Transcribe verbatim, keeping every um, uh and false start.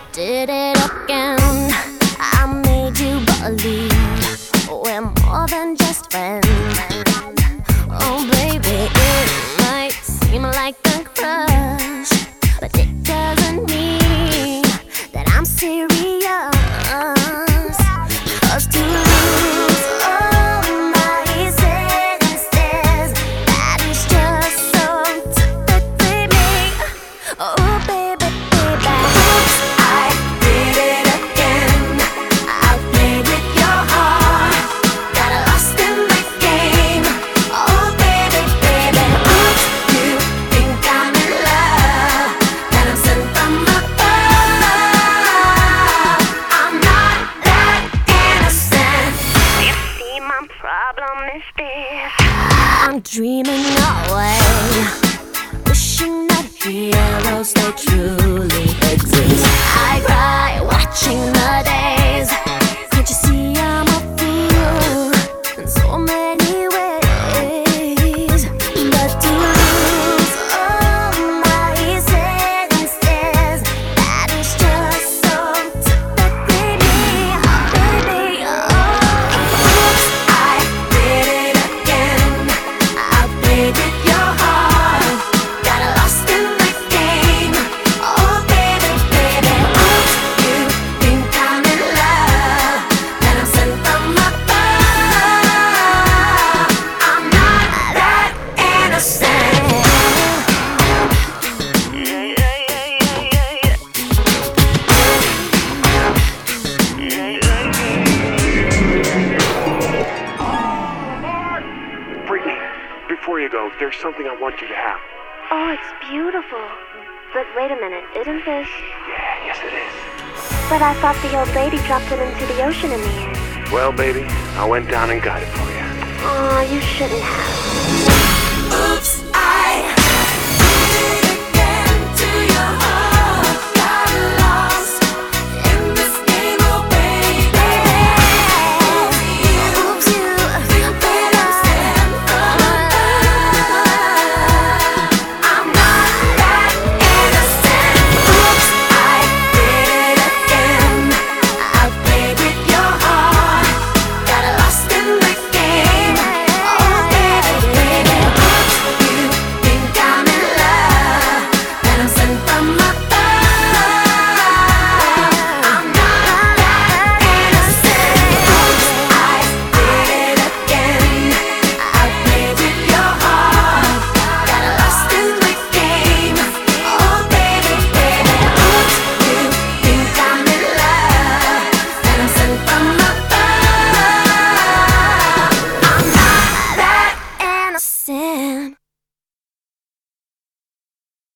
did it again. I made you believe we're more than just friends. Oh baby, it might seem like a crush, but it doesn't mean that I'm serious. 'Cause to lose all my senses, that is just so typically me. Oh baby, baby, oops, I did it again. I played with your heart, got lost in the game. Oh baby, baby, oops, you think I'm in love, that I'm sent from above. I'm not that innocent. You see, my problem is this: I'm dreaming away, wishing that heroes they truly exist. I cry watching the days. Can't you see I'm a fool in so many ways? But to lose all my senses, that is just so typically me. Oh baby, oh, oops, I did it again. I played with your heart, got lost in the game. Oh baby, baby, oops, you think I'm in love, that I'm sent from above. I'm not that innocent. Brittany, before you go, there's something I want you to have. Oh, it's beautiful. But wait a minute, isn't this? Yeah, yes it is. But I thought the old lady dropped it into the ocean in the end. Well, baby, I went down and got it for you. Aw, you shouldn't have.